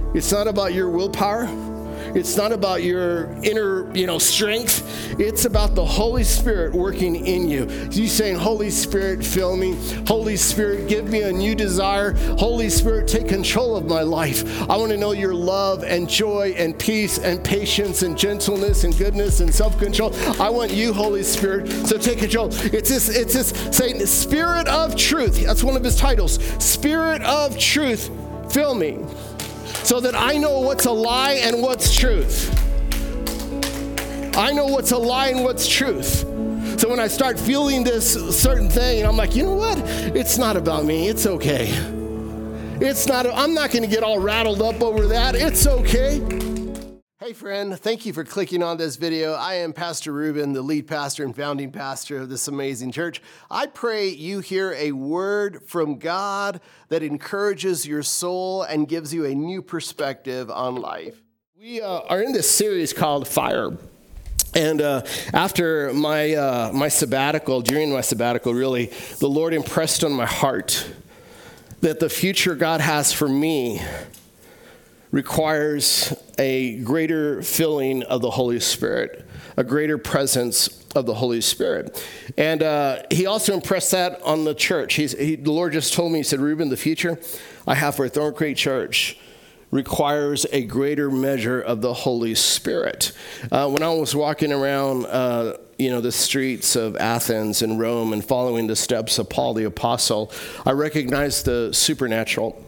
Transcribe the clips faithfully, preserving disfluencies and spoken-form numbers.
It's not about your willpower. It's not about your inner, you know, strength. It's about the Holy Spirit working in you. You saying, Holy Spirit, fill me. Holy Spirit, give me a new desire. Holy Spirit, take control of my life. I want to know your love and joy and peace and patience and gentleness and goodness and self-control. I want you, Holy Spirit, so take control. It's this, it's this saying, Spirit of truth. That's one of his titles. Spirit of truth, fill me, so that I know what's a lie and what's truth. I know what's a lie and what's truth. So when I start feeling this certain thing, I'm like, you know what? It's not about me. It's okay. It's not, I'm not going to get all rattled up over that. It's okay. Hey friend, thank you for clicking on this video. I am Pastor Ruben, the lead pastor and founding pastor of this amazing church. I pray you hear a word from God that encourages your soul and gives you a new perspective on life. We uh, are in this series called Fire. And uh, after my uh, my sabbatical, during my sabbatical, really, the Lord impressed on my heart that the future God has for me requires a greater filling of the Holy Spirit, a greater presence of the Holy Spirit. And uh, he also impressed that on the church. He's, he, the Lord just told me, he said, Ruben, the future I have for Thorn Creek Church requires a greater measure of the Holy Spirit. Uh, when I was walking around, uh, you know, the streets of Athens and Rome and following the steps of Paul the Apostle, I recognized the supernatural.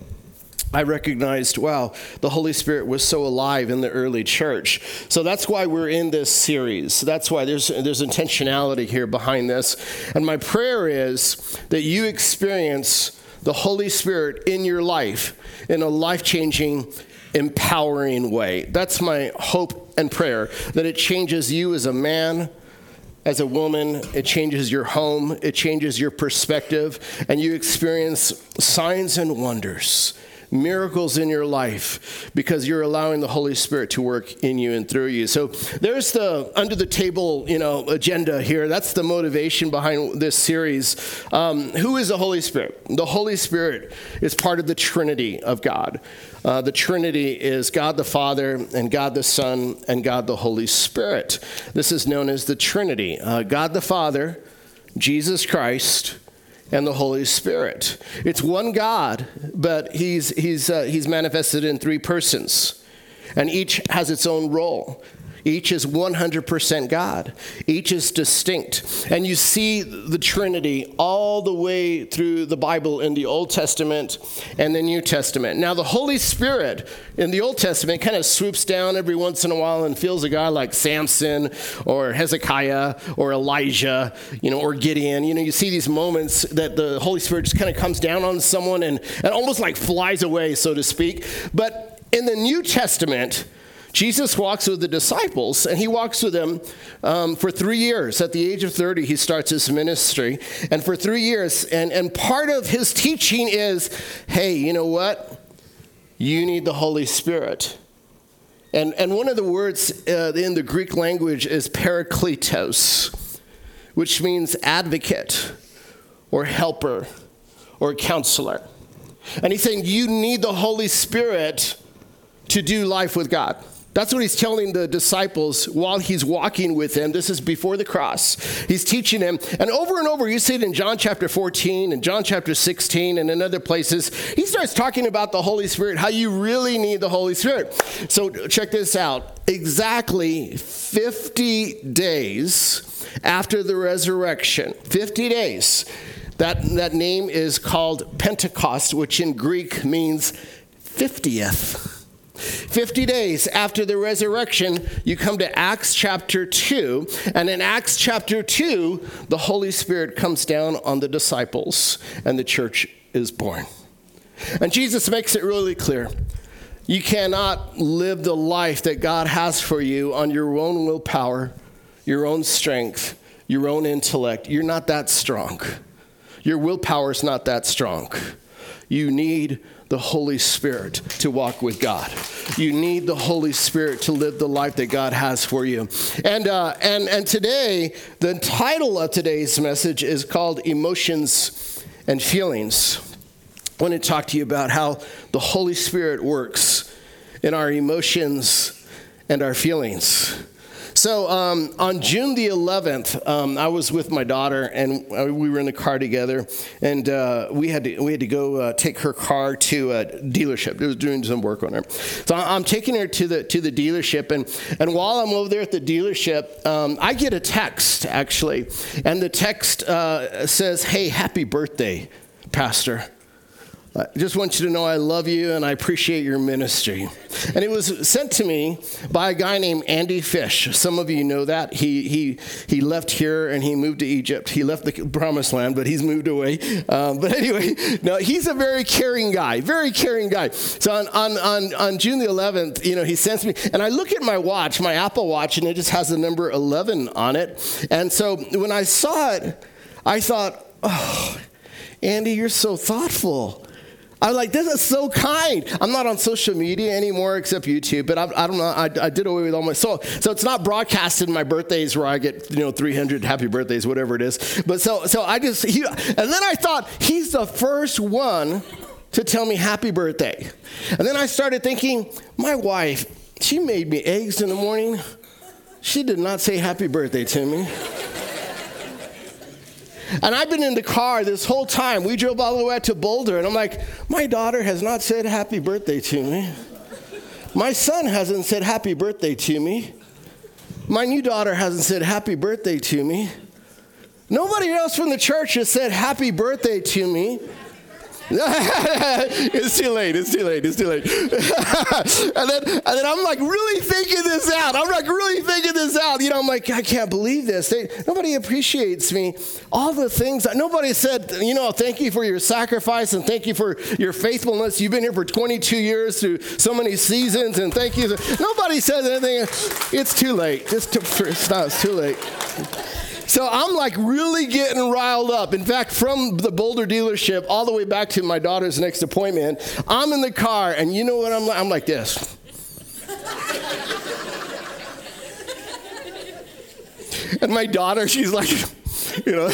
I recognized, wow, the Holy Spirit was so alive in the early church. So that's why we're in this series. That's why there's there's intentionality here behind this. And my prayer is that you experience the Holy Spirit in your life in a life-changing, empowering way. That's my hope and prayer, that it changes you as a man, as a woman. It changes your home. It changes your perspective, and you experience signs and wonders, miracles in your life, because you're allowing the Holy Spirit to work in you and through you. So there's the under the table, you know, agenda here. That's the motivation behind this series. Um, who is the Holy Spirit? The Holy Spirit is part of the Trinity of God. Uh, the Trinity is God the Father and God the Son and God the Holy Spirit. This is known as the Trinity. Uh, God the Father, Jesus Christ, and the Holy Spirit. It's one God, but he's he's uh, he's manifested in three persons, and each has its own role. Each is one hundred percent God. Each is distinct. And you see the Trinity all the way through the Bible in the Old Testament and the New Testament. Now, the Holy Spirit in the Old Testament kind of swoops down every once in a while and fills a guy like Samson or Hezekiah or Elijah, you know, or Gideon. You know, you see these moments that the Holy Spirit just kind of comes down on someone and, and almost like flies away, so to speak. But in the New Testament, Jesus walks with the disciples, and he walks with them um, for three years. At the age of thirty, he starts his ministry. And for three years, and, and part of his teaching is, hey, you know what? You need the Holy Spirit. And, and one of the words uh, in the Greek language is parakletos, which means advocate or helper or counselor. And he's saying you need the Holy Spirit to do life with God. That's what he's telling the disciples while he's walking with them. This is before the cross. He's teaching them. And over and over, you see it in John chapter fourteen and John chapter sixteen and in other places. He starts talking about the Holy Spirit, how you really need the Holy Spirit. So check this out. Exactly fifty days after the resurrection, fifty days, that, that name is called Pentecost, which in Greek means fiftieth. fifty days after the resurrection, you come to Acts chapter two. And in Acts chapter two, the Holy Spirit comes down on the disciples and the church is born. And Jesus makes it really clear. You cannot live the life that God has for you on your own willpower, your own strength, your own intellect. You're not that strong. Your willpower is not that strong. You need the Holy Spirit to walk with God. You need the Holy Spirit to live the life that God has for you. And uh, and and today, the title of today's message is called Emotions and Feelings. I want to talk to you about how the Holy Spirit works in our emotions and our feelings. So um, on June the eleventh, um, I was with my daughter, and we were in the car together, and uh, we had to we had to go uh, take her car to a dealership. It was doing some work on her, so I'm taking her to the to the dealership, and and while I'm over there at the dealership, um, I get a text actually, and the text uh, says, "Hey, happy birthday, Pastor. I just want you to know I love you and I appreciate your ministry." And it was sent to me by a guy named Andy Fish. Some of you know that. He he he left here and he moved to Egypt. He left the promised land, but he's moved away. Um, but anyway, no, he's a very caring guy, very caring guy. So on, on, on, on June the eleventh, you know, he sends me, and I look at my watch, my Apple Watch, and it just has the number eleven on it. And so when I saw it, I thought, oh, Andy, you're so thoughtful. I'm like, this is so kind. I'm not on social media anymore except YouTube, but I, I don't know. I, I did away with all my, so so it's not broadcasted my birthdays where I get, you know, three hundred happy birthdays, whatever it is. But so so I just, he, and then I thought, he's the first one to tell me happy birthday. And then I started thinking, my wife, she made me eggs in the morning. She did not say happy birthday to me. And I've been in the car this whole time. We drove all the way out to Boulder, and I'm like, my daughter has not said happy birthday to me. My son hasn't said happy birthday to me. My new daughter hasn't said happy birthday to me. Nobody else from the church has said happy birthday to me. It's too late, it's too late, it's too late. and, then, and then I'm like really thinking this out. I'm like really thinking this out. You know, I'm like, I can't believe this. They, nobody appreciates me. All the things, that, nobody said, you know, thank you for your sacrifice and thank you for your faithfulness. You've been here for twenty-two years through so many seasons, and thank you. Nobody says anything. It's too late. It's too, it's not, it's too late. So I'm like really getting riled up. In fact, from the Boulder dealership all the way back to my daughter's next appointment, I'm in the car, and you know what I'm like? I'm like this. And my daughter, she's like, you know,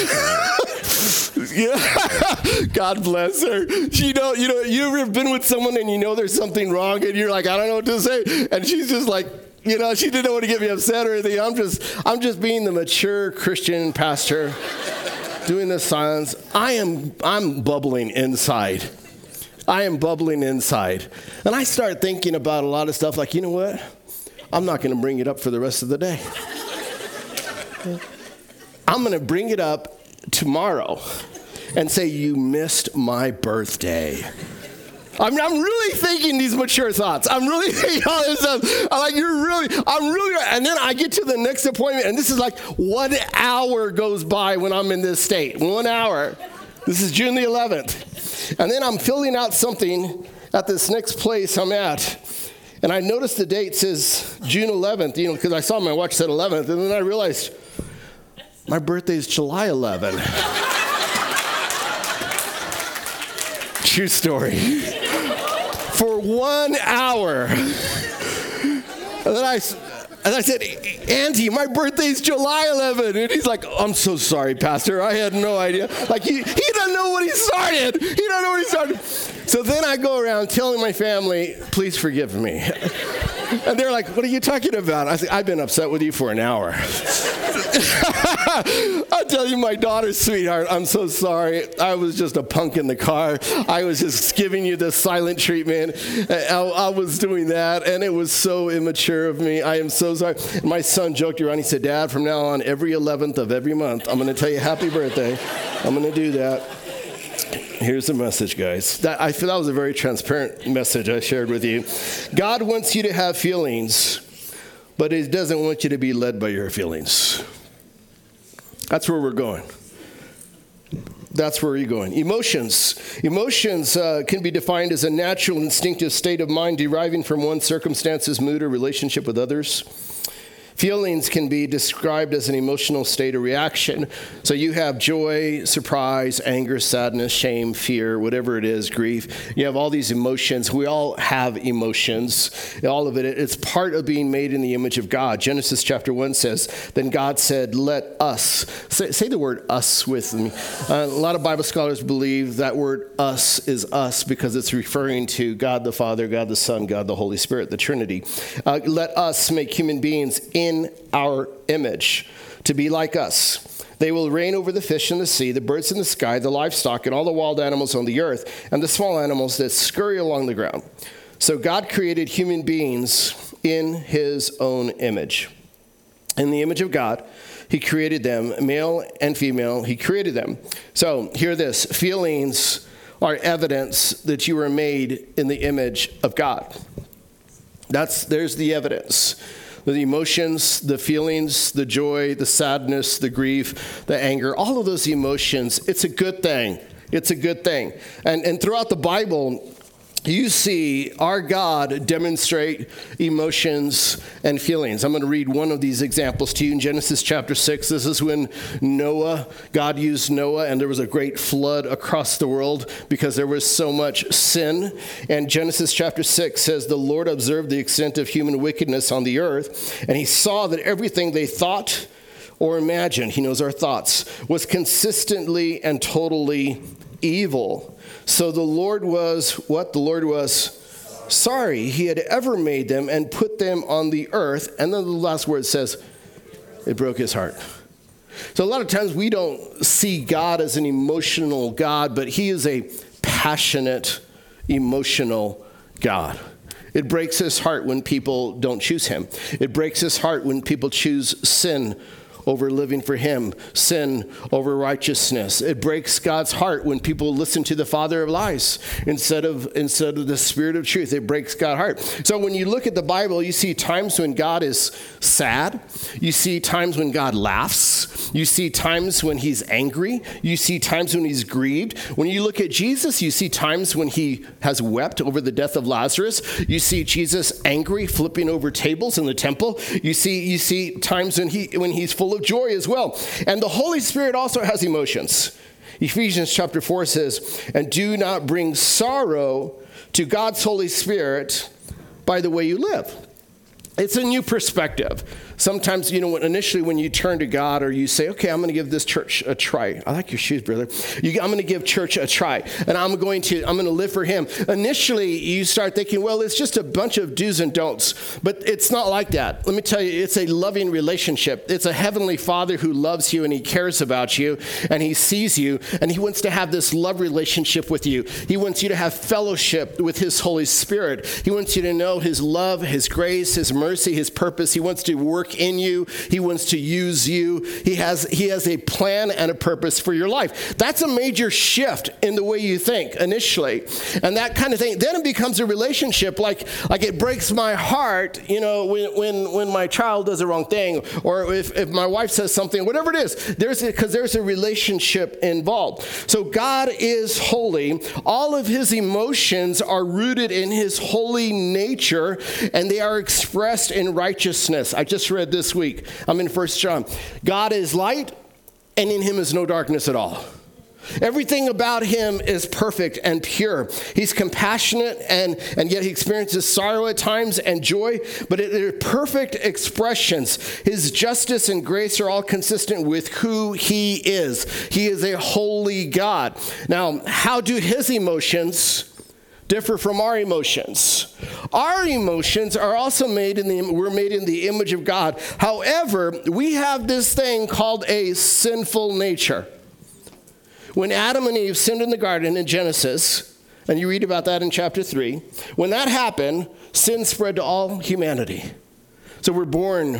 yeah, God bless her. She know, you know, you ever been with someone and you know there's something wrong, and you're like, I don't know what to say, and she's just like, you know, she didn't want to get me upset or anything. I'm just, I'm just being the mature Christian pastor, doing this silence. I am, I'm bubbling inside. I am bubbling inside. And I start thinking about a lot of stuff like, you know what? I'm not going to bring it up for the rest of the day. I'm going to bring it up tomorrow and say, you missed my birthday. I'm, I'm really thinking these mature thoughts. I'm really thinking all this stuff. I'm like, you're really, I'm really, and then I get to the next appointment, and this is like one hour goes by when I'm in this state. One hour. This is June the eleventh. And then I'm filling out something at this next place I'm at. And I noticed the date says June eleventh, you know, because I saw my watch said eleventh, and then I realized my birthday is July eleventh. True story. For one hour. And then I, and I said, Andy, my birthday's July eleventh. And he's like, I'm so sorry, Pastor. I had no idea. Like, he, he doesn't know what he started. He doesn't know what he started. So then I go around telling my family, please forgive me. And they're like, what are you talking about? I said, I've been upset with you for an hour. I'll tell you, my daughter's sweetheart, I'm so sorry. I was just a punk in the car. I was just giving you the silent treatment. I, I was doing that, and it was so immature of me. I am so sorry. My son joked around. He said, Dad, from now on, every eleventh of every month, I'm going to tell you happy birthday. I'm going to do that. Here's the message, guys. That, I feel that was a very transparent message I shared with you. God wants you to have feelings, but he doesn't want you to be led by your feelings. That's where we're going. That's where you're going. Emotions. Emotions uh, can be defined as a natural, instinctive state of mind deriving from one's circumstances, mood, or relationship with others. Feelings can be described as an emotional state or reaction. So you have joy, surprise, anger, sadness, shame, fear, whatever it is, grief. You have all these emotions. We all have emotions. All of it, it's part of being made in the image of God. Genesis chapter one says, then God said, let us. Say, say the word us with me. Uh, a lot of Bible scholars believe that word us is us because it's referring to God the Father, God the Son, God the Holy Spirit, the Trinity. Uh, let us make human beings in in our image, to be like us. They will reign over the fish in the sea, the birds in the sky, the livestock, and all the wild animals on the earth, and the small animals that scurry along the ground. So God created human beings in his own image. In the image of God, he created them, male and female, he created them. So hear this, feelings are evidence that you were made in the image of God. That's, there's the evidence. The emotions, the feelings, the joy, the sadness, the grief, the anger, all of those emotions, it's a good thing. It's a good thing. And, and throughout the Bible, you see our God demonstrate emotions and feelings. I'm going to read one of these examples to you in Genesis chapter six. This is when Noah, God used Noah, and there was a great flood across the world because there was so much sin. And Genesis chapter six says, the Lord observed the extent of human wickedness on the earth, and he saw that everything they thought or imagined, he knows our thoughts, was consistently and totally evil. So the Lord was, what? The Lord was sorry he had ever made them and put them on the earth. And then the last word says, it broke his heart. So a lot of times we don't see God as an emotional God, but he is a passionate, emotional God. It breaks his heart when people don't choose him. It breaks his heart when people choose sin over living for him, sin over righteousness. It breaks God's heart when people listen to the father of lies instead of instead of the spirit of truth. It breaks God's heart. So when you look at the Bible, you see times when God is sad. You see times when God laughs. You see times when he's angry. You see times when he's grieved. When you look at Jesus, you see times when he has wept over the death of Lazarus. You see Jesus angry, flipping over tables in the temple. You see you see times when he when he's full of joy as well. And the Holy Spirit also has emotions. Ephesians chapter four says, and do not bring sorrow to God's Holy Spirit by the way you live. It's a new perspective. Sometimes, you know, when initially when you turn to God or you say, okay, I'm going to give this church a try. I like your shoes, brother. You, I'm going to give church a try, and I'm going to I'm going to live for him. Initially, you start thinking, well, it's just a bunch of do's and don'ts, but it's not like that. Let me tell you, it's a loving relationship. It's a heavenly Father who loves you and he cares about you and he sees you and he wants to have this love relationship with you. He wants you to have fellowship with his Holy Spirit. He wants you to know his love, his grace, his mercy, his purpose. He wants to work in you. He wants to use you. He has he has a plan and a purpose for your life. That's a major shift in the way you think initially. And that kind of thing. Then it becomes a relationship like like it breaks my heart, you know, when when, when my child does the wrong thing or if, if my wife says something, whatever it is, there's because there's a relationship involved. So God is holy. All of his emotions are rooted in his holy nature and they are expressed in righteousness. I just read this week. I'm in First John. God is light, and in him is no darkness at all. Everything about him is perfect and pure. He's compassionate, and, and yet he experiences sorrow at times and joy, but it are perfect expressions. His justice and grace are all consistent with who he is. He is a holy God. Now, how do his emotions differ from our emotions? Our emotions are also made in the, we're made in the image of God. However, we have this thing called a sinful nature. When Adam and Eve sinned in the garden in Genesis, and you read about that in chapter three, when that happened, sin spread to all humanity. So we're born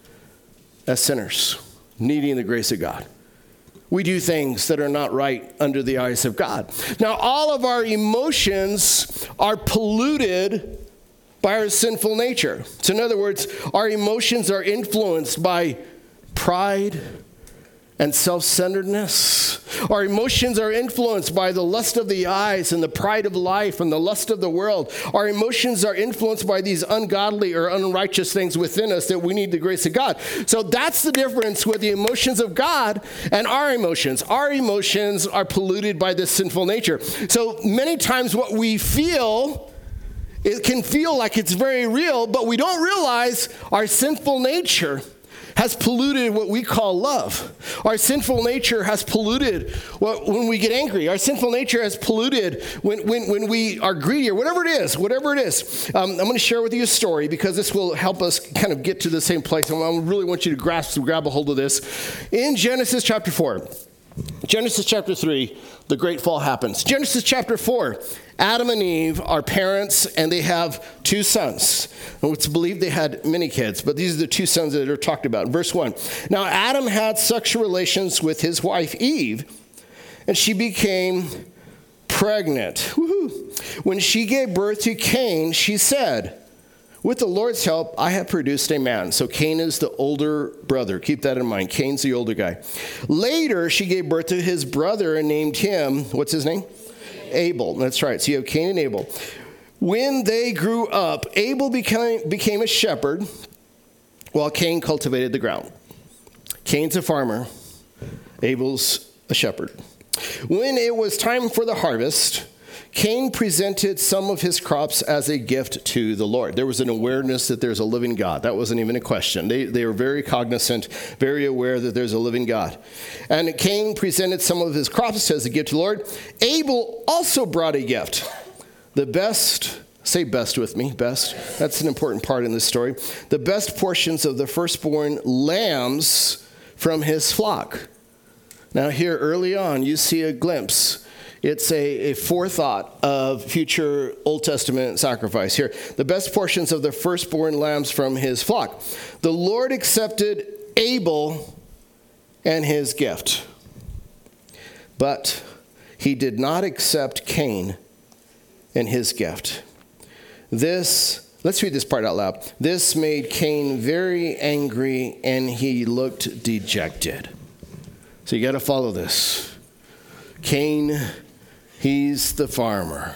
as sinners, needing the grace of God. We do things that are not right under the eyes of God. Now, all of our emotions are polluted by our sinful nature. So in other words, our emotions are influenced by pride and self-centeredness. Our emotions are influenced by the lust of the eyes and the pride of life and the lust of the world. Our emotions are influenced by these ungodly or unrighteous things within us that we need the grace of God. So that's the difference with the emotions of God and our emotions. Our emotions are polluted by this sinful nature. So many times what we feel, it can feel like it's very real, but we don't realize our sinful nature has polluted what we call love. Our sinful nature has polluted what, when we get angry. Our sinful nature has polluted when, when, when we are greedy or whatever it is, whatever it is. Um, I'm going to share with you a story because this will help us kind of get to the same place. And I really want you to grasp, grab a hold of this. In Genesis chapter four, Genesis chapter three, the great fall happens. Genesis chapter four, Adam and Eve are parents, and they have two sons. And it's believed they had many kids, but these are the two sons that are talked about. Verse one, now Adam had sexual relations with his wife Eve, and she became pregnant. Woo-hoo. When she gave birth to Cain, she said, with the Lord's help, I have produced a man. So Cain is the older brother. Keep that in mind. Cain's the older guy. Later, she gave birth to his brother and named him, what's his name? Abel. That's right. So you have Cain and Abel. When they grew up, Abel became, became a shepherd while Cain cultivated the ground. Cain's a farmer. Abel's a shepherd. When it was time for the harvest, Cain presented some of his crops as a gift to the Lord. There was an awareness that there's a living God. That wasn't even a question. They, they were very cognizant, very aware that there's a living God. And Cain presented some of his crops as a gift to the Lord. Abel also brought a gift. The best, say best with me, best. That's an important part in this story. The best portions of the firstborn lambs from his flock. Now here early on, you see a glimpse. It's a, a forethought of future Old Testament sacrifice. Here, the best portions of the firstborn lambs from his flock. The Lord accepted Abel and his gift, but he did not accept Cain and his gift. This, let's read this part out loud. This made Cain very angry, and he looked dejected. So you got to follow this. Cain, he's the farmer.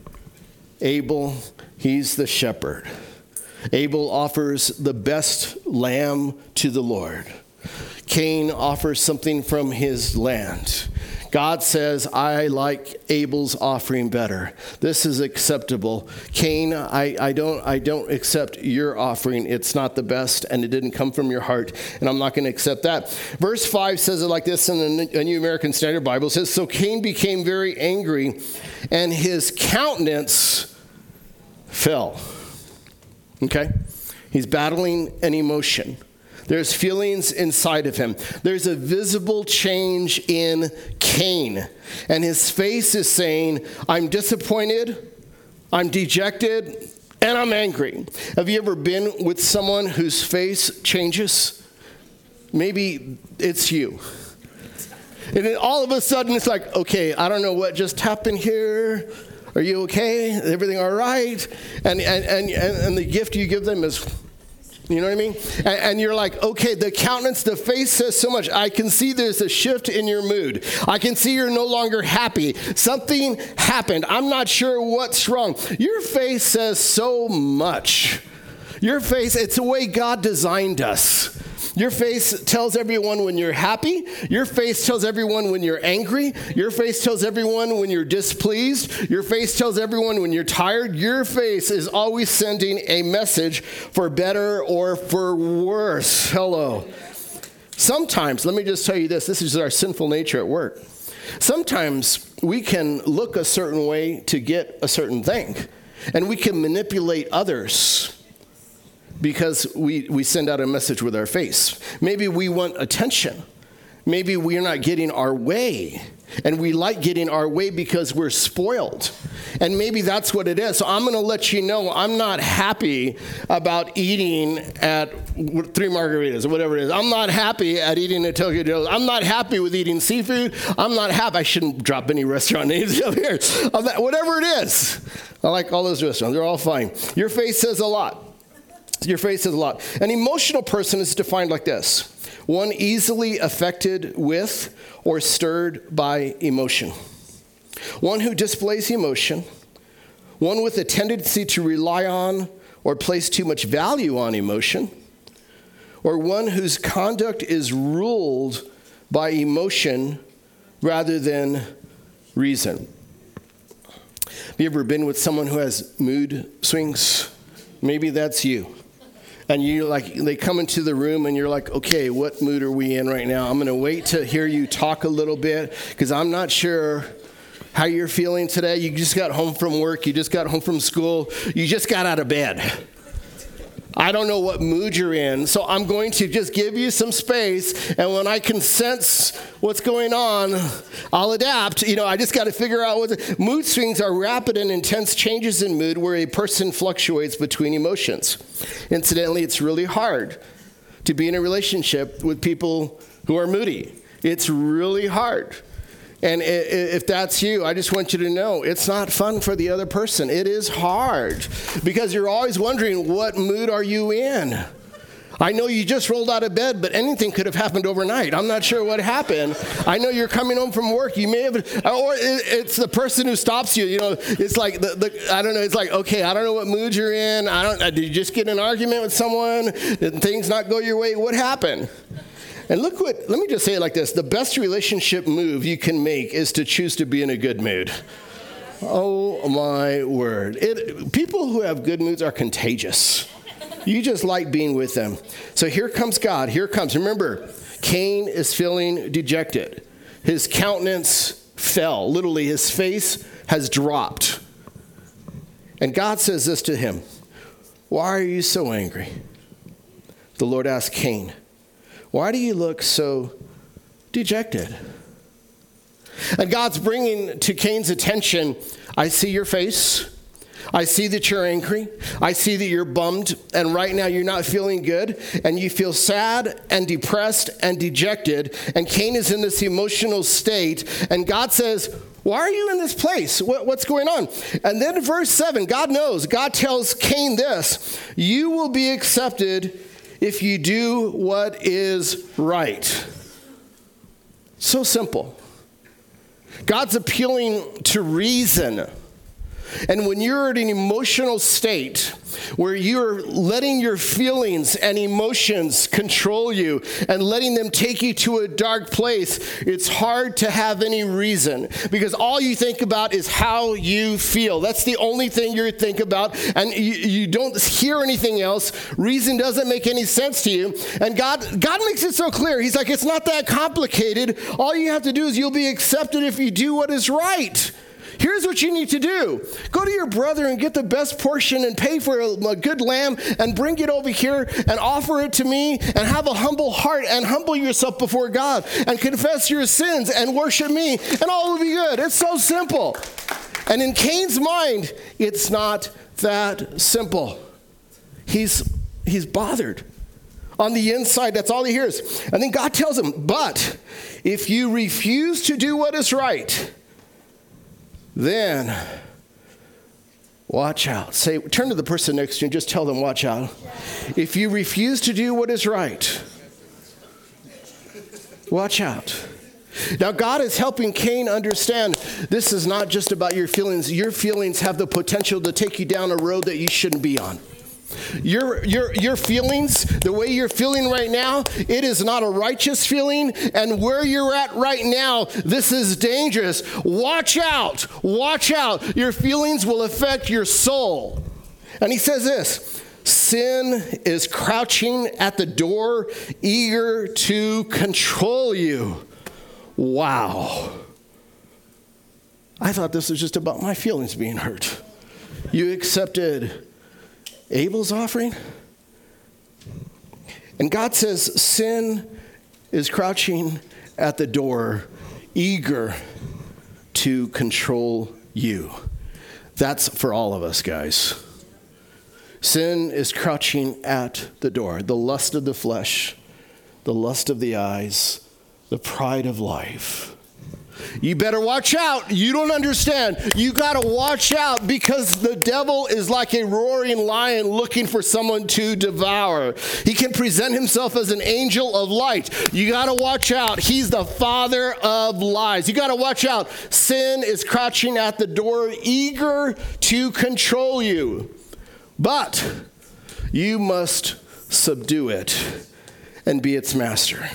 Abel, he's the shepherd. Abel offers the best lamb to the Lord. Cain offers something from his land. God says, I like Abel's offering better. This is acceptable. Cain, I, I don't I don't accept your offering. It's not the best, and it didn't come from your heart, and I'm not going to accept that. Verse five says it like this in the New American Standard Bible. It says, so Cain became very angry, and his countenance fell. Okay? He's battling an emotion. There's feelings inside of him. There's a visible change in Cain. And his face is saying, I'm disappointed, I'm dejected, and I'm angry. Have you ever been with someone whose face changes? Maybe it's you. And then all of a sudden it's like, okay, I don't know what just happened here. Are you okay? Everything all right? And, and, and, and the gift you give them is... You know what I mean? And, and you're like, okay, the countenance, the face says so much. I can see there's a shift in your mood. I can see you're no longer happy. Something happened. I'm not sure what's wrong. Your face says so much. Your face, it's the way God designed us. Your face tells everyone when you're happy. Your face tells everyone when you're angry. Your face tells everyone when you're displeased. Your face tells everyone when you're tired. Your face is always sending a message for better or for worse. Hello. Sometimes, let me just tell you this. This is our sinful nature at work. Sometimes we can look a certain way to get a certain thing. And we can manipulate others because we, we send out a message with our face. Maybe we want attention. Maybe we're not getting our way. And we like getting our way because we're spoiled. And maybe that's what it is. So I'm going to let you know I'm not happy about eating at Three Margaritas or whatever it is. I'm not happy at eating at Tokyo Joe's. I'm not happy with eating seafood. I'm not happy. I shouldn't drop any restaurant names up here. Whatever it is. I like all those restaurants. They're all fine. Your face says a lot. Your phrase says a lot. An emotional person is defined like this: one easily affected with or stirred by emotion. One who displays emotion. One with a tendency to rely on or place too much value on emotion. Or one whose conduct is ruled by emotion rather than reason. Have you ever been with someone who has mood swings? Maybe that's you. And you like, they come into the room and you're like, okay, what mood are we in right now? I'm going to wait to hear you talk a little bit because I'm not sure how you're feeling today. You just got home from work. You just got home from school. You just got out of bed. I don't know what mood you're in, so I'm going to just give you some space, and when I can sense what's going on, I'll adapt. You know, I just got to figure out what the, mood swings are rapid and intense changes in mood where a person fluctuates between emotions. Incidentally, it's really hard to be in a relationship with people who are moody. It's really hard. And if that's you, I just want you to know it's not fun for the other person. It is hard because you're always wondering, what mood are you in? I know you just rolled out of bed, but anything could have happened overnight. I'm not sure what happened. I know you're coming home from work. You may have, or it's the person who stops you. You know, it's like, the, the I don't know, it's like, okay, I don't know what mood you're in. I don't, did you just get in an argument with someone? Did things not go your way? What happened? And look what, let me just say it like this. The best relationship move you can make is to choose to be in a good mood. Oh my word. It, people who have good moods are contagious. You just like being with them. So here comes God. Here comes. Remember, Cain is feeling dejected. His countenance fell. Literally, his face has dropped. And God says this to him: why are you so angry? The Lord asked Cain, why do you look so dejected? And God's bringing to Cain's attention, I see your face. I see that you're angry. I see that you're bummed. And right now you're not feeling good. And you feel sad and depressed and dejected. And Cain is in this emotional state. And God says, why are you in this place? What, what's going on? And then in verse seven, God knows. God tells Cain this: you will be accepted if you do what is right. So simple. God's appealing to reason. And when you're in an emotional state where you're letting your feelings and emotions control you and letting them take you to a dark place, it's hard to have any reason because all you think about is how you feel. That's the only thing you think about, and you, you don't hear anything else. Reason doesn't make any sense to you. And God, God makes it so clear. He's like, it's not that complicated. All you have to do is you'll be accepted if you do what is right. Here's what you need to do. Go to your brother and get the best portion and pay for a, a good lamb and bring it over here and offer it to me and have a humble heart and humble yourself before God and confess your sins and worship me and all will be good. It's so simple. And in Cain's mind, it's not that simple. He's, he's bothered. On the inside, that's all he hears. And then God tells him, but if you refuse to do what is right, then watch out. Say, turn to the person next to you and just tell them, watch out. If you refuse to do what is right, watch out. Now, God is helping Cain understand this is not just about your feelings. Your feelings have the potential to take you down a road that you shouldn't be on. Your, your, your feelings, the way you're feeling right now, it is not a righteous feeling. And where you're at right now, this is dangerous. Watch out. Watch out. Your feelings will affect your soul. And he says this: sin is crouching at the door, eager to control you. Wow. I thought this was just about my feelings being hurt. You accepted Abel's offering? And God says sin is crouching at the door, eager to control you. That's for all of us, guys. Sin is crouching at the door. The lust of the flesh, the lust of the eyes, the pride of life. you better watch out. You don't understand. You got to watch out because the devil is like a roaring lion looking for someone to devour. He can present himself as an angel of light. You got to watch out. He's the father of lies. You got to watch out. Sin is crouching at the door, eager to control you. But you must subdue it and be its master.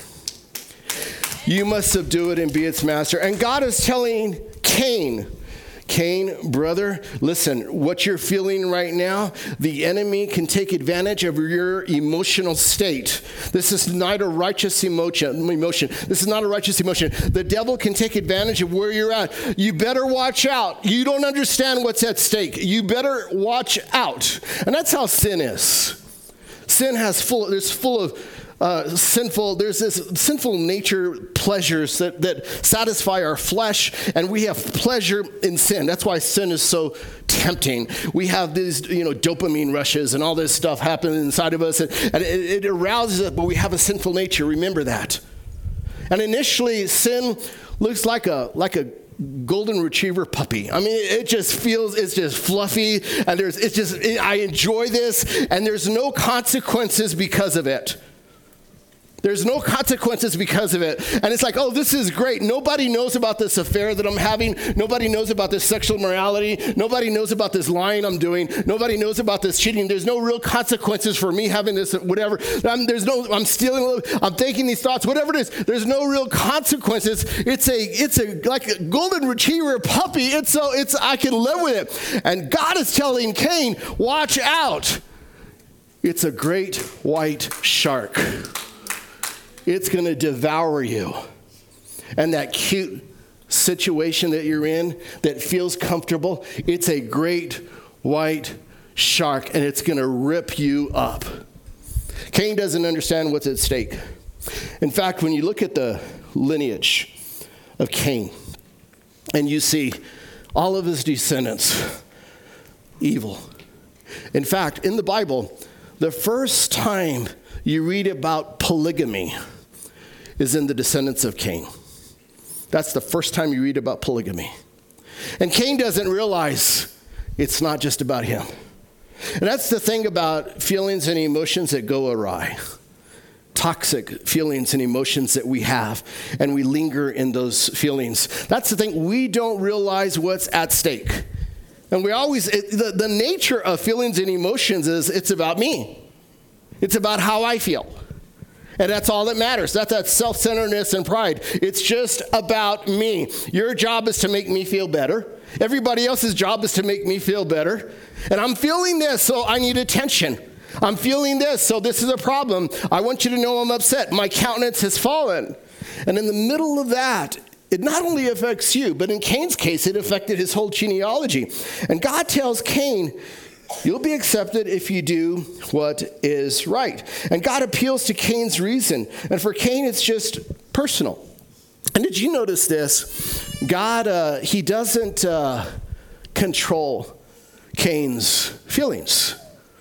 You must subdue it and be its master. And God is telling Cain, Cain, brother, listen, what you're feeling right now, the enemy can take advantage of your emotional state. This is not a righteous emotion. emotion. This is not a righteous emotion. The devil can take advantage of where you're at. You better watch out. You don't understand what's at stake. You better watch out. And that's how sin is. Sin has full, there's full of Uh, sinful, there's this sinful nature pleasures that, that satisfy our flesh, and we have pleasure in sin. That's why sin is so tempting. We have these, you know, dopamine rushes and all this stuff happening inside of us, and, and it, it arouses us, but we have a sinful nature. Remember that. And initially, sin looks like a like a golden retriever puppy. I mean, it just feels, it's just fluffy, and there's, it's just, it, I enjoy this, and there's no consequences because of it. There's no consequences because of it. And it's like, oh, this is great. Nobody knows about this affair that I'm having. Nobody knows about this sexual morality. Nobody knows about this lying I'm doing. Nobody knows about this cheating. There's no real consequences for me having this, whatever. I'm, there's no, I'm stealing, I'm thinking these thoughts, whatever it is. There's no real consequences. It's a, it's a, like a golden retriever puppy. It's so, it's, I can live with it. And God is telling Cain, watch out. It's a great white shark. It's going to devour you. And that cute situation that you're in that feels comfortable, it's a great white shark, and it's going to rip you up. Cain doesn't understand what's at stake. In fact, when you look at the lineage of Cain, and you see all of his descendants, evil. In fact, in the Bible, the first time you read about polygamy is in the descendants of Cain. That's the first time you read about polygamy. And Cain doesn't realize it's not just about him. And that's the thing about feelings and emotions that go awry. Toxic feelings and emotions that we have, and we linger in those feelings. That's the thing. We don't realize what's at stake. And we always, it, the, the nature of feelings and emotions is it's about me. It's about how I feel. And that's all that matters. That's that self-centeredness and pride. It's just about me. Your job is to make me feel better. Everybody else's job is to make me feel better. And I'm feeling this, so I need attention. I'm feeling this, so this is a problem. I want you to know I'm upset. My countenance has fallen. And in the middle of that, it not only affects you, but in Cain's case, it affected his whole genealogy. And God tells Cain, you'll be accepted if you do what is right. And God appeals to Cain's reason. And for Cain, it's just personal. And did you notice this? God, uh, he doesn't uh, control Cain's feelings.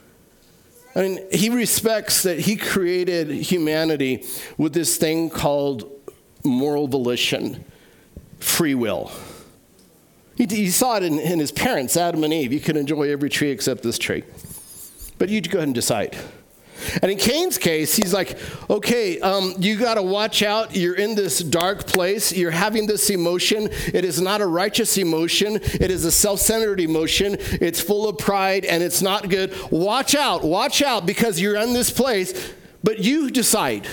I mean, he respects that he created humanity with this thing called moral volition, free will. He, he saw it in, in his parents, Adam and Eve. You can enjoy every tree except this tree. But you go ahead and decide. And in Cain's case, he's like, okay, um, you got to watch out. You're in this dark place. You're having this emotion. It is not a righteous emotion. It is a self-centered emotion. It's full of pride, and it's not good. Watch out. Watch out, because you're in this place. But you decide.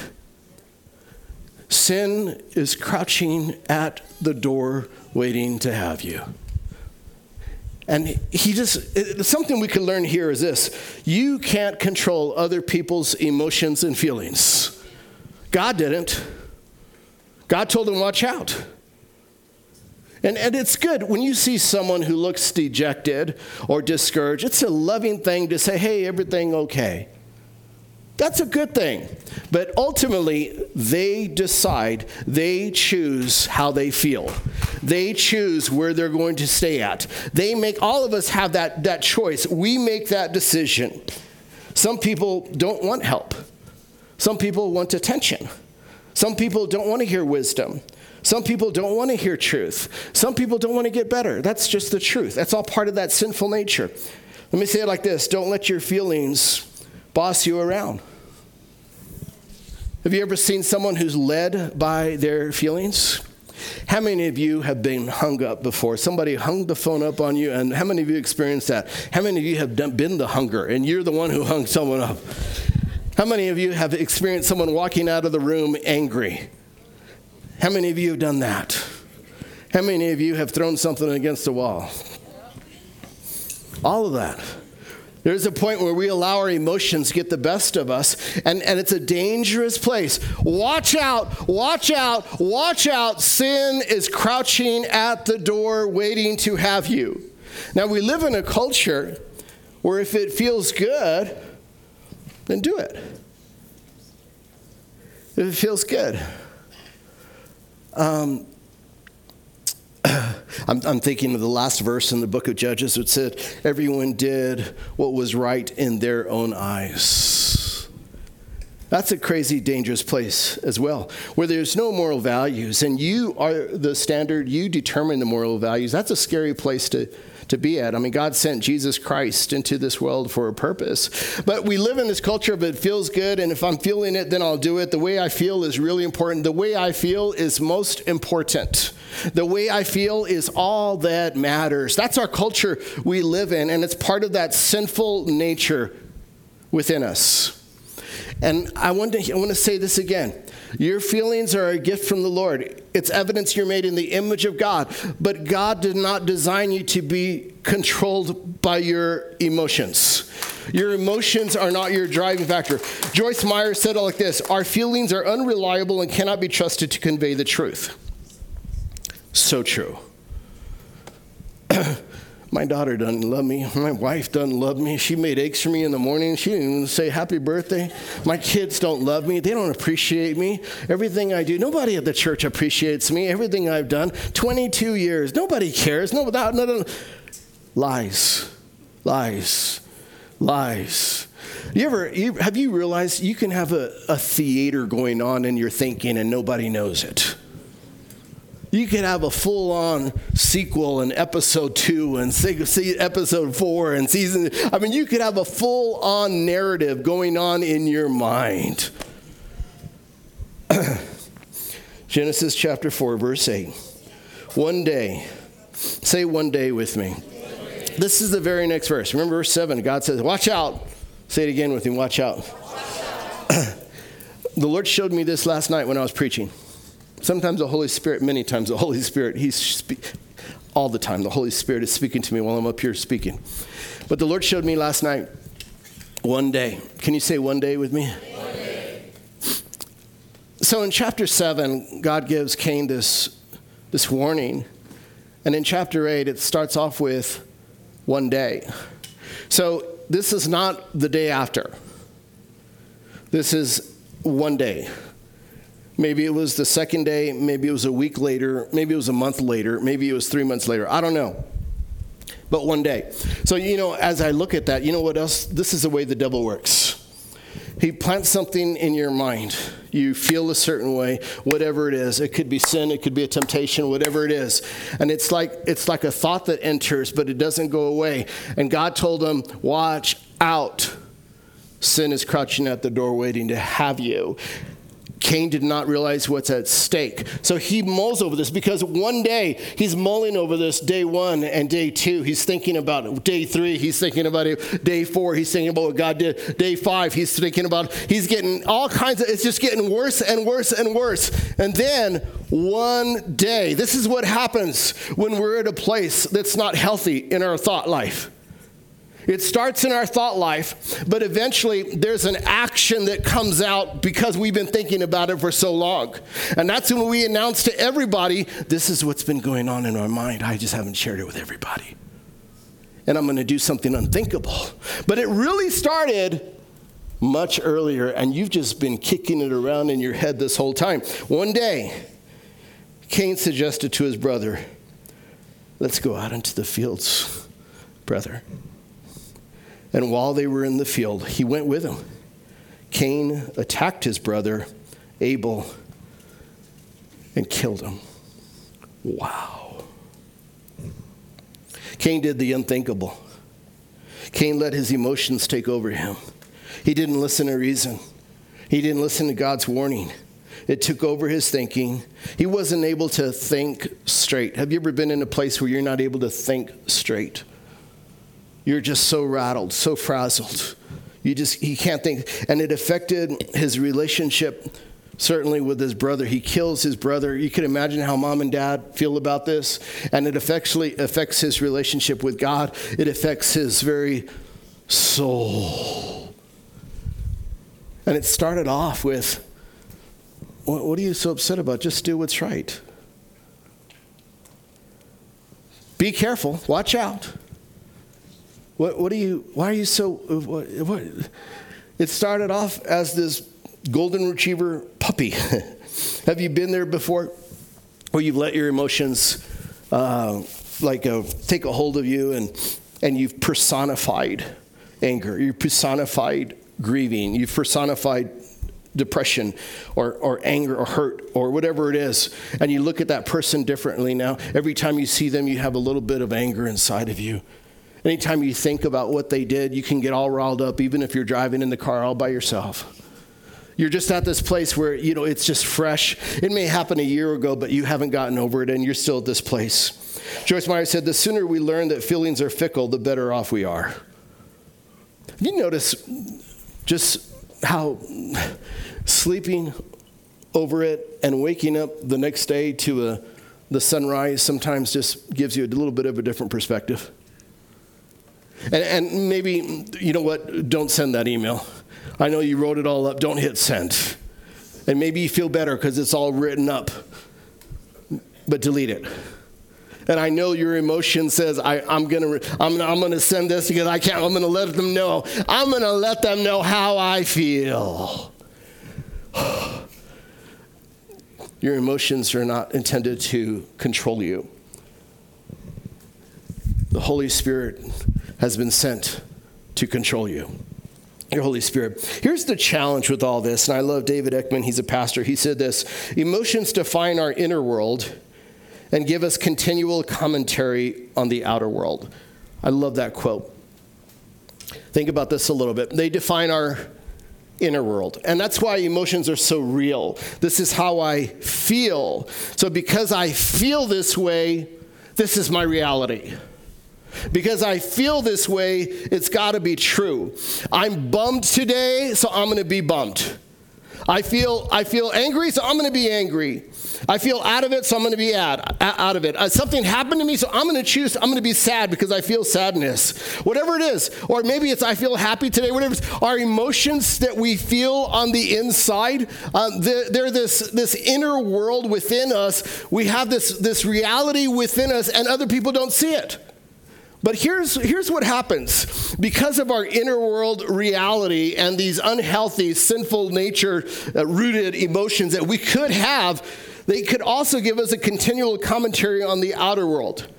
Sin is crouching at the door waiting to have you. And he just, it, something we can learn here is this. You can't control other people's emotions and feelings. God didn't. God told him, watch out. And, and it's good when you see someone who looks dejected or discouraged. It's a loving thing to say, hey, everything okay? That's a good thing. But ultimately, they decide, they choose how they feel. They choose where they're going to stay at. They make, all of us have that, that choice. We make that decision. Some people don't want help. Some people want attention. Some people don't want to hear wisdom. Some people don't want to hear truth. Some people don't want to get better. That's just the truth. That's all part of that sinful nature. Let me say it like this. Don't let your feelings boss you around. Have you ever seen someone who's led by their feelings? How many of you have been hung up before? Somebody hung the phone up on you, and how many of you experienced that? How many of you have done, been the hunger, and you're the one who hung someone up? How many of you have experienced someone walking out of the room angry? How many of you have done that? How many of you have thrown something against the wall? All of that. There's a point where we allow our emotions get the best of us, and, and it's a dangerous place. Watch out, watch out, watch out. Sin is crouching at the door waiting to have you. Now, we live in a culture where if it feels good, then do it. If it feels good. Um, I'm, I'm thinking of the last verse in the book of Judges. It said, everyone did what was right in their own eyes. That's a crazy, dangerous place as well, where there's no moral values, and you are the standard, you determine the moral values. That's a scary place to, to be at. I mean, God sent Jesus Christ into this world for a purpose. But we live in this culture of it feels good, and if I'm feeling it, then I'll do it. The way I feel is really important. The way I feel is most important. The way I feel is all that matters. That's our culture we live in, and it's part of that sinful nature within us. And I want to, I want to say this again. Your feelings are a gift from the Lord. It's evidence you're made in the image of God. But God did not design you to be controlled by your emotions. Your emotions are not your driving factor. Joyce Meyer said it like this: our feelings are unreliable and cannot be trusted to convey the truth. So true. My daughter doesn't love me. My wife doesn't love me. She made eggs for me in the morning. She didn't even say happy birthday. My kids don't love me. They don't appreciate me. Everything I do, nobody at the church appreciates me. Everything I've done, twenty-two years, nobody cares. No, no, no, no. Lies, lies, lies. You ever, you, have you realized you can have a, a theater going on in your thinking and nobody knows it? You could have a full-on sequel and episode two and episode four and season. I mean, you could have a full-on narrative going on in your mind. Genesis chapter four, verse eight. One day. Say one day with me. This is the very next verse. Remember verse seven. God says, watch out. Say it again with me. Watch out. Watch out. The Lord showed me this last night when I was preaching. Sometimes the Holy Spirit, many times the Holy Spirit, he's spe- all the time, the Holy Spirit is speaking to me while I'm up here speaking. But the Lord showed me last night, one day. Can you say one day with me? One day. So in chapter seven, God gives Cain this, this warning. And in chapter eight, it starts off with one day. So this is not the day after. This is one day. Maybe it was the second day, maybe it was a week later, maybe it was a month later, maybe it was three months later. I don't know. But one day. So, you know, as I look at that, you know what else? This is the way the devil works. He plants something in your mind. You feel a certain way, whatever it is. It could be sin, it could be a temptation, whatever it is. And it's like it's like a thought that enters, but it doesn't go away. And God told him, watch out. Sin is crouching at the door waiting to have you. Cain did not realize what's at stake. So he mulls over this because one day he's mulling over this, day one and day two. He's thinking about it. Day three, he's thinking about it. Day four, he's thinking about what God did. Day five, he's thinking about, he's getting all kinds of, it's just getting worse and worse and worse. And then one day, this is what happens when we're at a place that's not healthy in our thought life. It starts in our thought life, but eventually there's an action that comes out because we've been thinking about it for so long. And that's when we announce to everybody, this is what's been going on in our mind. I just haven't shared it with everybody. And I'm going to do something unthinkable. But it really started much earlier, and you've just been kicking it around in your head this whole time. One day, Cain suggested to his brother, let's go out into the fields, brother. And while they were in the field, he went with him. Cain attacked his brother, Abel, and killed him. Wow. Cain did the unthinkable. Cain let his emotions take over him. He didn't listen to reason. He didn't listen to God's warning. It took over his thinking. He wasn't able to think straight. Have you ever been in a place where you're not able to think straight? You're just so rattled, so frazzled. You just, he can't think. And it affected his relationship, certainly with his brother. He kills his brother. You can imagine how mom and dad feel about this. And it effectually affects his relationship with God. It affects his very soul. And it started off with, what, what are you so upset about? Just do what's right. Be careful. Watch out. What, what are you, why are you so, what, what? It started off as this golden retriever puppy. Have you been there before? Where you've let your emotions uh, like uh, take a hold of you, and, and you've personified anger. You've personified grieving. You've personified depression or, or anger or hurt or whatever it is. And you look at that person differently now. Every time you see them, you have a little bit of anger inside of you. Anytime you think about what they did, you can get all riled up, even if you're driving in the car all by yourself. You're just at this place where, you know, it's just fresh. It may happen a year ago, but you haven't gotten over it, and you're still at this place. Joyce Meyer said, the sooner we learn that feelings are fickle, the better off we are. Have you noticed just how sleeping over it and waking up the next day to a, the sunrise sometimes just gives you a little bit of a different perspective? And, and maybe, you know what, don't send that email. I know you wrote it all up. Don't hit send. And maybe you feel better because it's all written up. But delete it. And I know your emotion says, I, I'm going to I'm, I'm gonna send this because I can't. I'm going to let them know. I'm going to let them know how I feel. Your emotions are not intended to control you. The Holy Spirit has been sent to control you. Your Holy Spirit. Here's the challenge with all this, and I love David Ekman. He's a pastor. He said this: emotions define our inner world and give us continual commentary on the outer world. I love that quote. Think about this a little bit. They define our inner world, and that's why emotions are so real. This is how I feel. So because I feel this way, this is my reality. Because I feel this way, it's got to be true. I'm bummed today, so I'm going to be bummed. I feel I feel angry, so I'm going to be angry. I feel out of it, so I'm going to be out, out of it. Uh, something happened to me, so I'm going to choose, I'm going to be sad because I feel sadness. Whatever it is. Or maybe it's I feel happy today, whatever it is. Our emotions that we feel on the inside, uh, they're, they're this, this inner world within us. We have this, this reality within us, and other people don't see it. But here's, here's what happens. Because of our inner world reality and these unhealthy, sinful nature-rooted emotions that we could have, they could also give us a continual commentary on the outer world.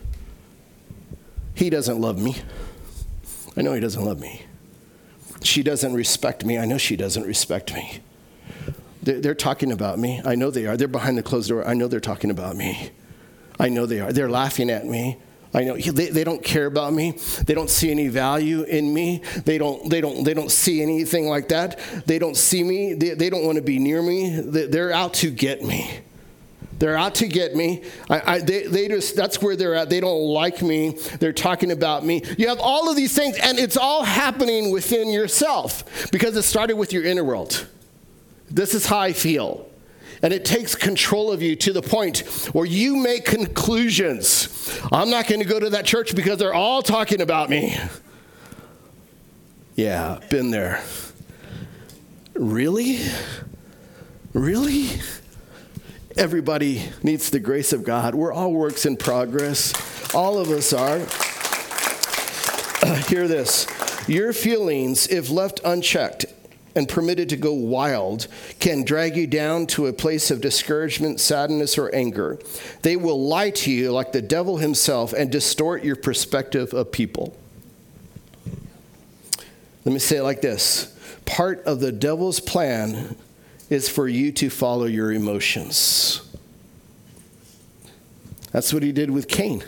He doesn't love me. I know he doesn't love me. She doesn't respect me. I know she doesn't respect me. They're, they're talking about me. I know they are. They're behind the closed door. I know they're talking about me. I know they are. They're laughing at me. I know they, they don't care about me. They don't see any value in me. They don't they don't they don't see anything like that. They don't see me. They, they don't want to be near me. They, they're out to get me. They're out to get me. I, I, they, they just that's where they're at. They don't like me. They're talking about me. You have all of these things, and it's all happening within yourself because it started with your inner world. This is how I feel. And it takes control of you to the point where you make conclusions. I'm not going to go to that church because they're all talking about me. Yeah, been there. Really? Really? Everybody needs the grace of God. We're all works in progress. All of us are. Uh, hear this. Your feelings, if left unchecked and permitted to go wild, can drag you down to a place of discouragement, sadness, or anger. They will lie to you like the devil himself and distort your perspective of people. Let me say it like this. Part of the devil's plan is for you to follow your emotions. That's what he did with Cain.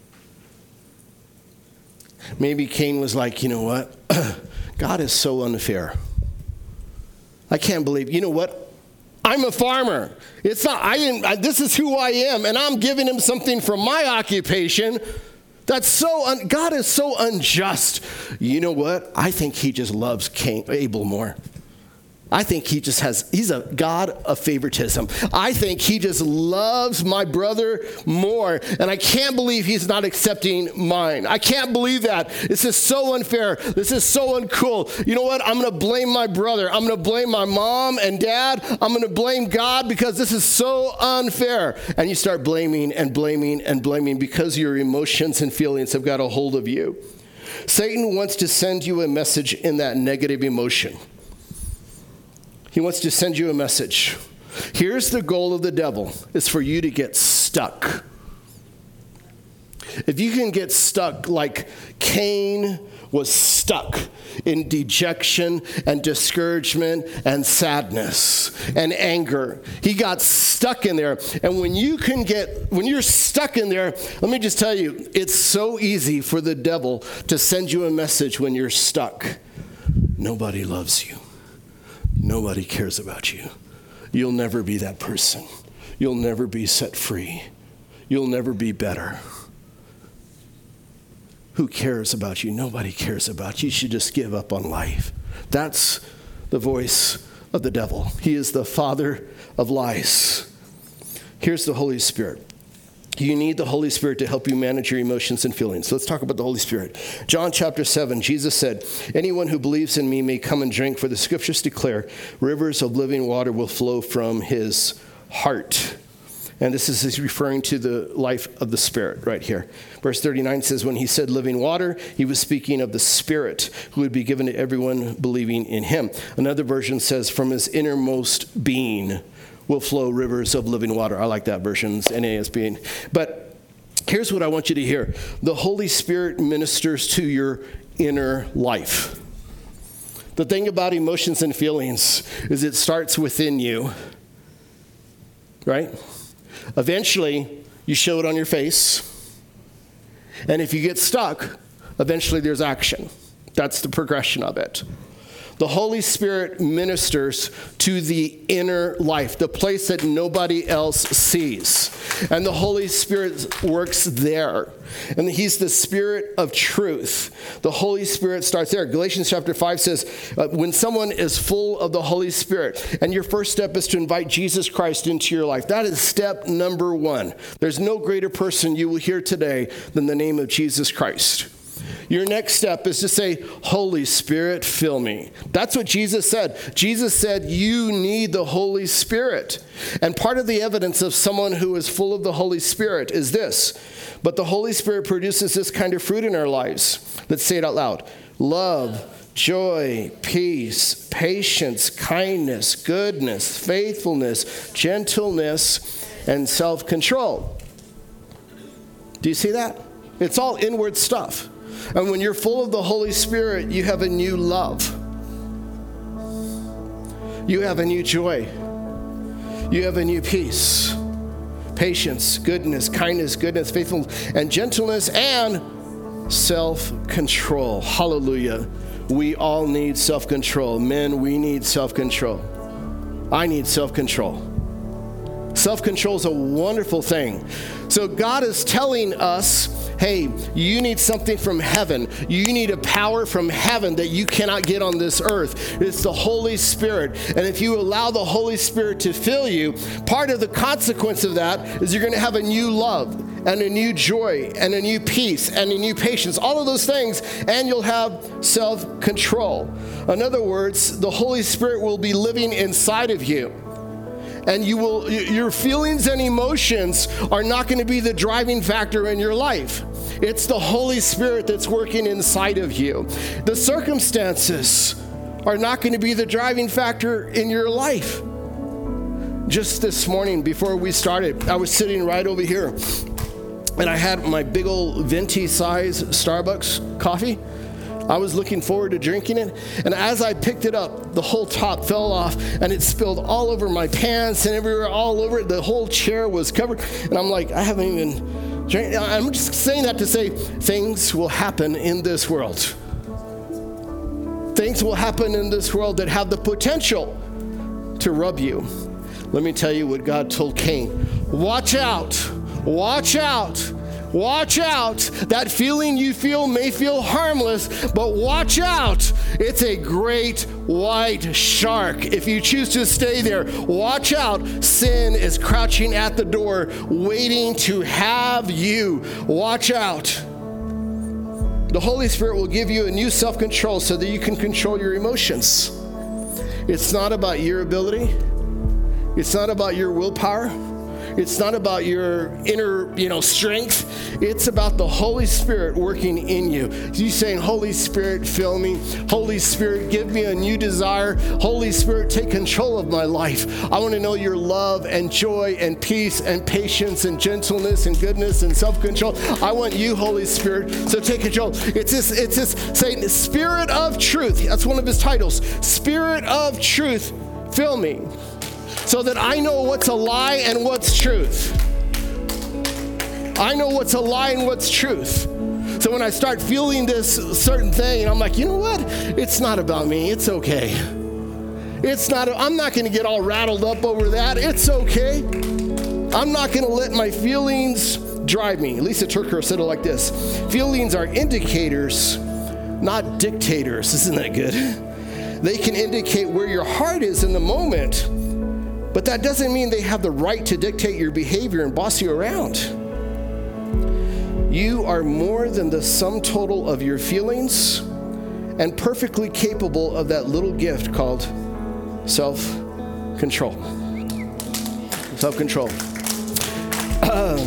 Maybe Cain was like, you know what? God is so unfair. I can't believe, you know what? I'm a farmer. It's not, I didn't, I, this is who I am, and I'm giving him something from my occupation. That's so, un, God is so unjust. You know what? I think he just loves Cain, Abel more. I think he just has, he's a God of favoritism. I think he just loves my brother more, and I can't believe he's not accepting mine. I can't believe that. This is so unfair. This is so uncool. You know what? I'm going to blame my brother. I'm going to blame my mom and dad. I'm going to blame God because this is so unfair. And you start blaming and blaming and blaming because your emotions and feelings have got a hold of you. Satan wants to send you a message in that negative emotion. He wants to send you a message. Here's the goal of the devil, is for you to get stuck. If you can get stuck like Cain was stuck in dejection and discouragement and sadness and anger. He got stuck in there. And when you can get, when you're stuck in there, let me just tell you, it's so easy for the devil to send you a message when you're stuck. Nobody loves you. Nobody cares about you. You'll never be that person. You'll never be set free. You'll never be better. Who cares about you? Nobody cares about you. You should just give up on life. That's the voice of the devil. He is the father of lies. Here's the Holy Spirit. You need the Holy Spirit to help you manage your emotions and feelings. Let's talk about the Holy Spirit. John chapter seven, Jesus said, anyone who believes in me may come and drink, for the scriptures declare rivers of living water will flow from his heart. And this is he's referring to the life of the Spirit right here. Verse thirty-nine says, when he said living water, he was speaking of the Spirit who would be given to everyone believing in him. Another version says, from his innermost being will flow rivers of living water. I like that version's N A S B. But here's what I want you to hear. The Holy Spirit ministers to your inner life. The thing about emotions and feelings is it starts within you, right? Eventually, you show it on your face. And if you get stuck, eventually there's action. That's the progression of it. The Holy Spirit ministers to the inner life, the place that nobody else sees. And the Holy Spirit works there. And he's the Spirit of truth. The Holy Spirit starts there. Galatians chapter five says, uh, when someone is full of the Holy Spirit, and your first step is to invite Jesus Christ into your life. That is step number one. There's no greater person you will hear today than the name of Jesus Christ. Your next step is to say, Holy Spirit, fill me. That's what Jesus said. Jesus said, you need the Holy Spirit. And part of the evidence of someone who is full of the Holy Spirit is this. But the Holy Spirit produces this kind of fruit in our lives. Let's say it out loud. Love, joy, peace, patience, kindness, goodness, faithfulness, gentleness, and self-control. Do you see that? It's all inward stuff. And when you're full of the Holy Spirit, you have a new love. You have a new joy. You have a new peace, patience, goodness, kindness, goodness, faithfulness, and gentleness, and self-control. Hallelujah. We all need self-control. Men, we need self-control. I need self-control. Self-control is a wonderful thing. So God is telling us, hey, you need something from heaven. You need a power from heaven that you cannot get on this earth. It's the Holy Spirit. And if you allow the Holy Spirit to fill you, part of the consequence of that is you're going to have a new love and a new joy and a new peace and a new patience, all of those things, and you'll have self-control. In other words, the Holy Spirit will be living inside of you. And you will, your feelings and emotions are not going to be the driving factor in your life. It's the Holy Spirit that's working inside of you. The circumstances are not going to be the driving factor in your life. Just this morning, before we started, I was sitting right over here, and I had my big old venti size Starbucks coffee. I was looking forward to drinking it. And as I picked it up, the whole top fell off and it spilled all over my pants and everywhere, all over it. The whole chair was covered. And I'm like, I haven't even drank. I'm just saying that to say things will happen in this world. Things will happen in this world that have the potential to rub you. Let me tell you what God told Cain. Watch out, watch out. Watch out. That feeling you feel may feel harmless, but watch out. It's a great white shark. If you choose to stay there, watch out. Sin is crouching at the door, waiting to have you. Watch out. The Holy Spirit will give you a new self-control so that you can control your emotions. It's not about your ability. It's not about your willpower. It's not about your inner, you know, strength. It's about the Holy Spirit working in you. You saying, Holy Spirit, fill me. Holy Spirit, give me a new desire. Holy Spirit, take control of my life. I want to know your love and joy and peace and patience and gentleness and goodness and self-control. I want you, Holy Spirit, so take control. It's this, it's this saying, Spirit of truth. That's one of his titles. Spirit of truth, fill me. So that I know what's a lie and what's truth. I know what's a lie and what's truth. So when I start feeling this certain thing, and I'm like, you know what? It's not about me. It's okay. It's not, I'm not going to get all rattled up over that. It's okay. I'm not going to let my feelings drive me. Lisa Turker said it like this. Feelings are indicators, not dictators. Isn't that good? They can indicate where your heart is in the moment. But that doesn't mean they have the right to dictate your behavior and boss you around. You are more than the sum total of your feelings and perfectly capable of that little gift called self-control. Self-control. Uh,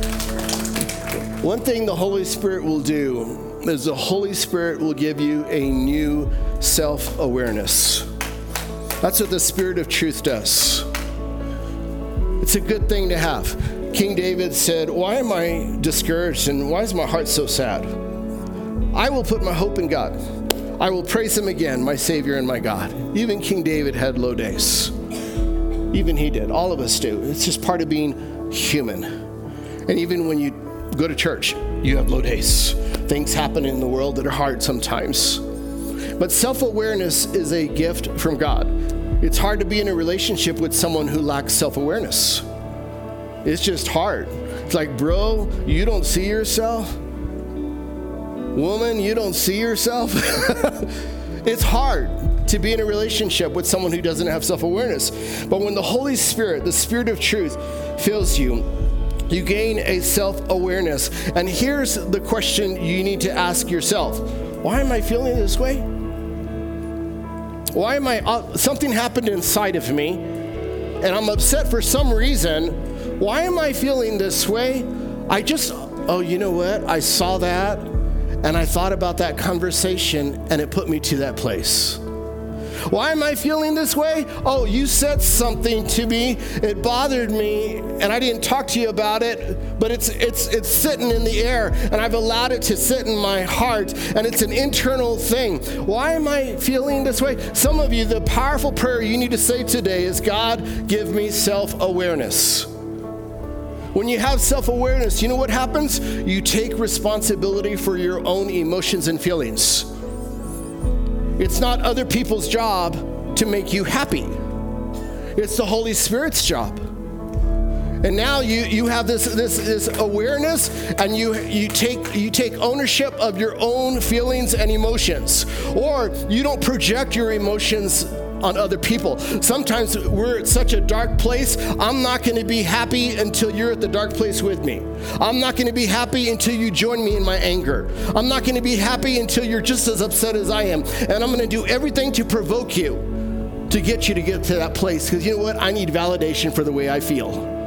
one thing the Holy Spirit will do is the Holy Spirit will give you a new self-awareness. That's what the Spirit of truth does. It's a good thing to have. King David said, why am I discouraged and why is my heart so sad? I will put my hope in God. I will praise him again, my Savior and my God. Even King David had low days. Even he did. All of us do. It's just part of being human. And even when you go to church, you have low days. Things happen in the world that are hard sometimes. But self-awareness is a gift from God. It's hard to be in a relationship with someone who lacks self-awareness. It's just hard. It's like, bro, you don't see yourself? Woman, you don't see yourself? It's hard to be in a relationship with someone who doesn't have self-awareness. But when the Holy Spirit, the Spirit of truth, fills you, you gain a self-awareness. And here's the question you need to ask yourself. Why am I feeling this way? Why am I, uh, something happened inside of me, and I'm upset for some reason. Why am I feeling this way? I just, oh, you know what? I saw that, and I thought about that conversation, and it put me to that place. Why am I feeling this way? Oh, you said something to me. It bothered me, and I didn't talk to you about it, but it's it's it's sitting in the air, and I've allowed it to sit in my heart, and it's an internal thing. Why am I feeling this way? Some of you, the powerful prayer you need to say today is, God, give me self-awareness. When you have self-awareness, you know what happens? You take responsibility for your own emotions and feelings. It's not other people's job to make you happy. It's the Holy Spirit's job. And now you, you have this, this, this awareness, and you, you, take, you take ownership of your own feelings and emotions. Or you don't project your emotions on other people. Sometimes we're at such a dark place, I'm not going to be happy until you're at the dark place with me. I'm not going to be happy until you join me in my anger. I'm not going to be happy until you're just as upset as I am. And I'm going to do everything to provoke you, to get you to get to that place. Because you know what? I need validation for the way I feel.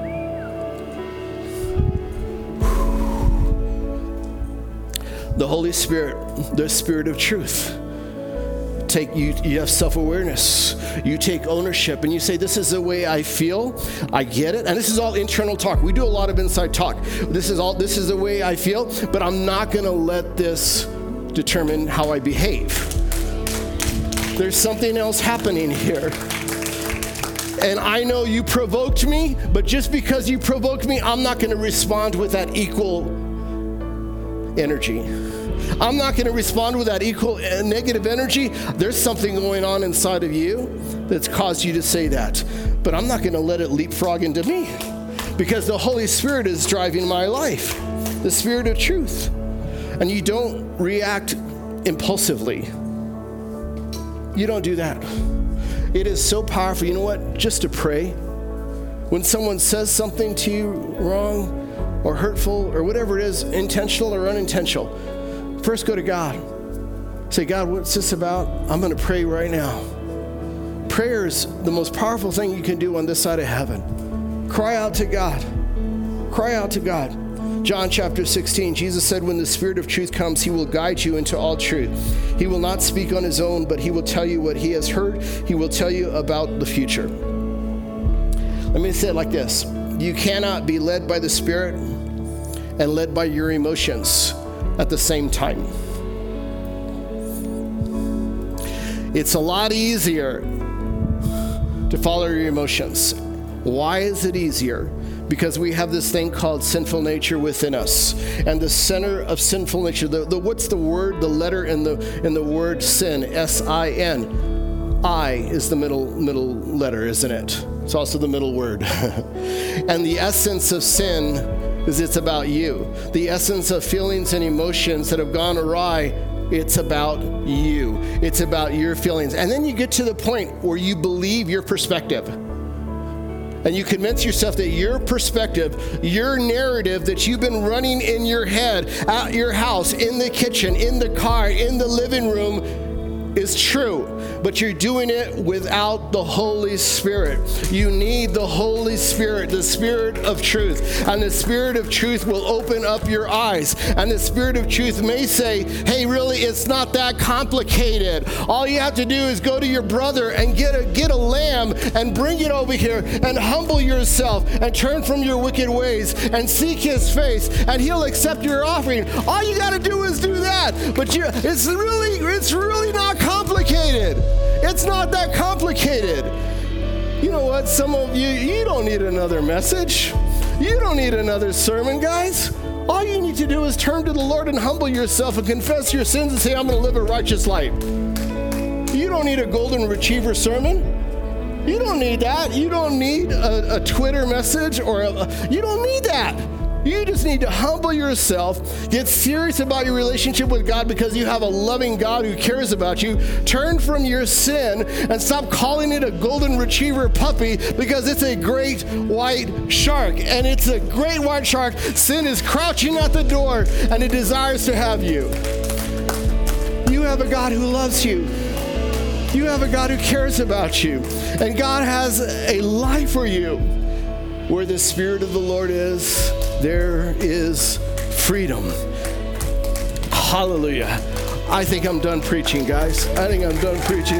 The Holy Spirit, the Spirit of truth. Take you, you have self-awareness. You take ownership and you say, this is the way I feel. I get it. And this is all internal talk. We do a lot of inside talk. This is all, this is the way I feel, but I'm not going to let this determine how I behave. There's something else happening here. And I know you provoked me, but just because you provoked me, I'm not going to respond with that equal energy. I'm not going to respond with that equal negative energy. There's something going on inside of you that's caused you to say that. But I'm not going to let it leapfrog into me, because the Holy Spirit is driving my life, the Spirit of truth. And you don't react impulsively. You don't do that. It is so powerful. You know what? Just to pray. When someone says something to you wrong or hurtful or whatever it is, intentional or unintentional, first go to God. Say, God, what's this about? I'm going to pray right now. Prayer is the most powerful thing you can do on this side of heaven. Cry out to God. Cry out to God. John chapter sixteen, Jesus said, when the Spirit of truth comes, he will guide you into all truth. He will not speak on his own, but he will tell you what he has heard. He will tell you about the future. Let me say it like this. You cannot be led by the Spirit and led by your emotions at the same time. It's a lot easier to follow your emotions. Why is it easier? Because we have this thing called sinful nature within us. And the center of sinful nature, the, the what's the word, the letter in the in the word sin, S I N. I is the middle middle letter, isn't it? It's also the middle word. And the essence of sin is it's about you. The essence of feelings and emotions that have gone awry, it's about you. It's about your feelings. And then you get to the point where you believe your perspective. And you convince yourself that your perspective, your narrative that you've been running in your head, at your house, in the kitchen, in the car, in the living room, is true. But you're doing it without the Holy Spirit. You need the Holy Spirit, the Spirit of truth. And the Spirit of truth will open up your eyes. And the Spirit of truth may say, hey, really, it's not that complicated. All you have to do is go to your brother and get a, get a lamb and bring it over here and humble yourself and turn from your wicked ways and seek his face, and he'll accept your offering. All you got to do is do that. But you, it's really, it's really not complicated. It's not that complicated. You know what? Some of you, you don't need another message. You don't need another sermon, guys. All you need to do is turn to the Lord and humble yourself and confess your sins and say, I'm going to live a righteous life. You don't need a golden retriever sermon. You don't need that. You don't need a, a Twitter message or a, you don't need that. You just need to humble yourself, get serious about your relationship with God because you have a loving God who cares about you. Turn from your sin and stop calling it a golden retriever puppy, because it's a great white shark. And it's a great white shark. Sin is crouching at the door and it desires to have you. You have a God who loves you. You have a God who cares about you. And God has a life for you. Where the Spirit of the Lord is, there is freedom. Hallelujah. I think I'm done preaching, guys. I think I'm done preaching.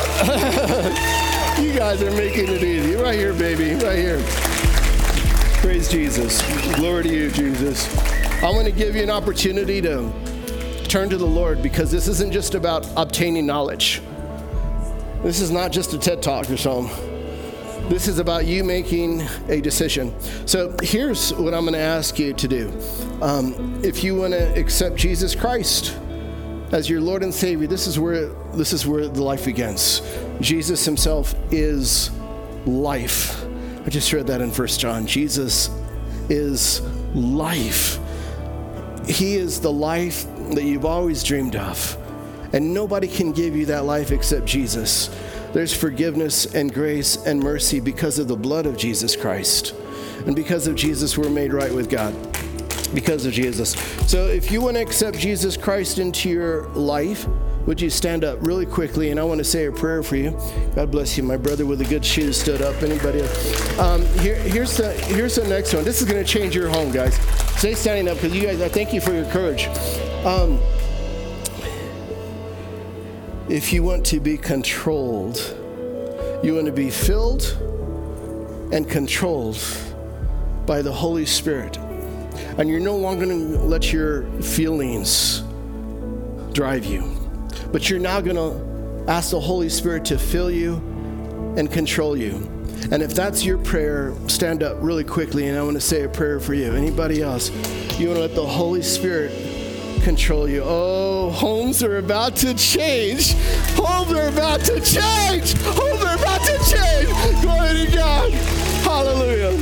You guys are making it easy. Right here, baby. Right here. Praise Jesus. Glory to you, Jesus. I want to give you an opportunity to turn to the Lord, because this isn't just about obtaining knowledge. This is not just a TED Talk or something. This is about you making a decision. So here's what I'm going to ask you to do. Um, if you want to accept Jesus Christ as your Lord and Savior, this is where this is where the life begins. Jesus himself is life. I just read that in First John. Jesus is life. He is the life that you've always dreamed of. And nobody can give you that life except Jesus. There's forgiveness and grace and mercy because of the blood of Jesus Christ. And because of Jesus, we're made right with God. Because of Jesus. So if you want to accept Jesus Christ into your life, would you stand up really quickly? And I want to say a prayer for you. God bless you. My brother with the good shoes stood up. Anybody else? Um, here, here's, the, here's the next one. This is going to change your home, guys. Stay standing up, because you guys, I thank you for your courage. Um, If you want to be controlled, you want to be filled and controlled by the Holy Spirit, and you're no longer going to let your feelings drive you. But you're now going to ask the Holy Spirit to fill you and control you. And if that's your prayer, stand up really quickly, and I want to say a prayer for you. Anybody else? You want to let the Holy Spirit control you. Oh, homes are about to change. Homes are about to change. Homes are about to change. Glory to God. Hallelujah.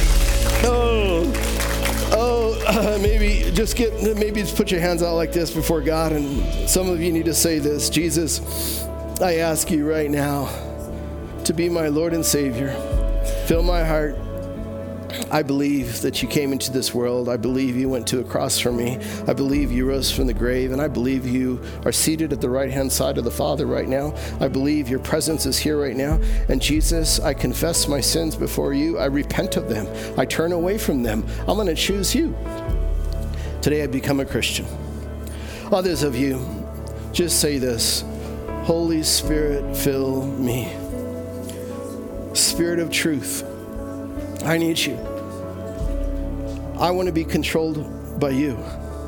Oh, oh, uh, maybe just get, maybe just put your hands out like this before God. And some of you need to say this. Jesus, I ask you right now to be my Lord and Savior. Fill my heart. I believe that you came into this world. I believe you went to a cross for me. I believe you rose from the grave, and I believe you are seated at the right-hand side of the Father right now. I believe your presence is here right now. And Jesus, I confess my sins before you. I repent of them. I turn away from them. I'm going to choose you. Today I become a Christian. Others of you, just say this. Holy Spirit, fill me. Spirit of truth, I need you. I want to be controlled by you.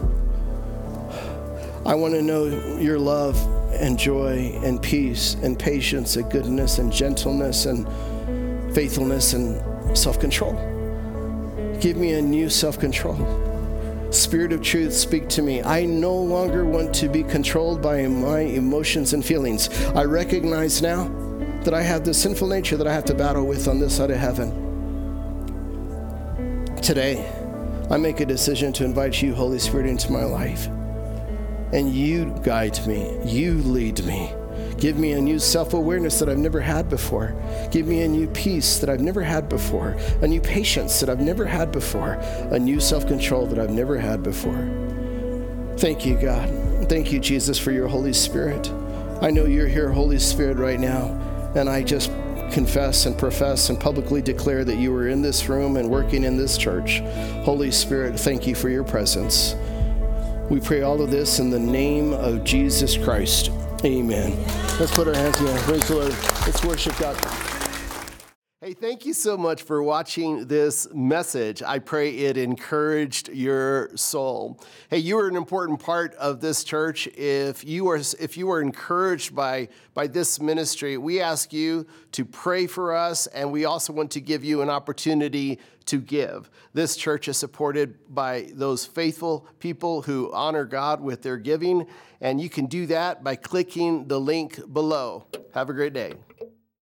I want to know your love and joy and peace and patience and goodness and gentleness and faithfulness and self-control. Give me a new self-control. Spirit of truth, speak to me. I no longer want to be controlled by my emotions and feelings. I recognize now that I have this sinful nature that I have to battle with on this side of heaven. Today, I make a decision to invite you, Holy Spirit, into my life. And you guide me. You lead me. Give me a new self-awareness that I've never had before. Give me a new peace that I've never had before. A new patience that I've never had before. A new self-control that I've never had before. Thank you, God. Thank you, Jesus, for your Holy Spirit. I know you're here, Holy Spirit, right now. And I just confess and profess and publicly declare that you are in this room and working in this church. Holy Spirit, thank you for your presence. We pray all of this in the name of Jesus Christ. Amen. Let's put our hands together. Praise the Lord. Let's worship God. Hey, thank you so much for watching this message. I pray it encouraged your soul. Hey, you are an important part of this church. If you are if you are encouraged by, by this ministry, we ask you to pray for us, and we also want to give you an opportunity to give. This church is supported by those faithful people who honor God with their giving, and you can do that by clicking the link below. Have a great day.